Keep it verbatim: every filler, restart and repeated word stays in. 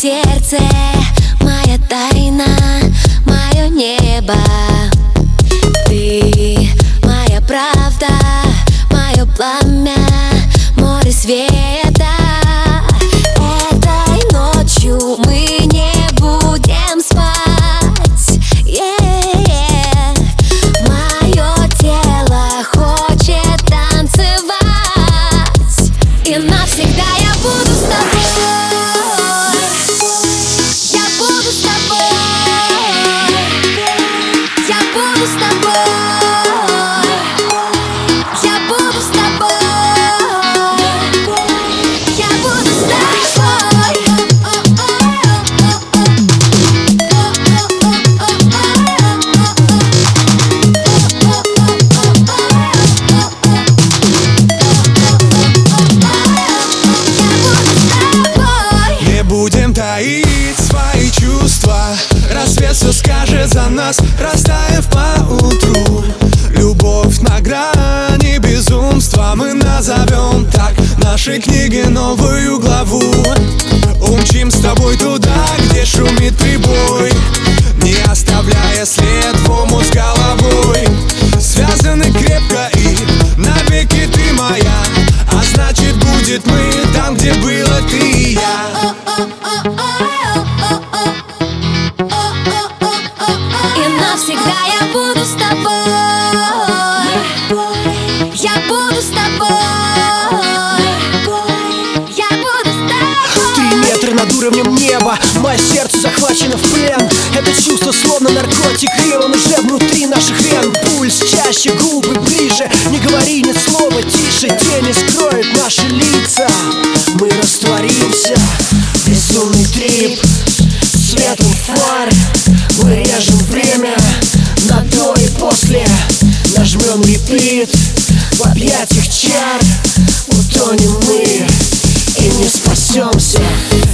сердце, моя тайна, мое небо. Ты моя правда, мое пламя, море света. Этой ночью мы не будем спать. Yeah-yeah. Мое тело хочет танцевать, и навсегда я буду с тобой. Я буду с тобой. Я буду с тобой. Я буду с тобой. Я буду с тобой. Не будем таить свои чувства, рассвет все скажет за нас, растаяв поутру. Любовь на грани безумства, мы назовем так нашей книге новую главу. Умчим с тобой туда, где шумит прибой, не оставляя след в омут с головой. Связаны крепко и навеки ты моя, а значит будет мы там, где было ты и я. И навсегда я буду с тобой. Я буду с тобой. Я буду с тобой. Три метра над уровнем неба, мое сердце захвачено в плен. Это чувство словно наркотик, и он уже внутри наших вен. Пульс чаще, губы ближе, не говори ни слова тише. Тени скроют наши лица, мы растворимся. Безумный трип, светом фар, мы режем время на до и после. Нажмем репит, в объятиях чар утонем мы и не спасемся.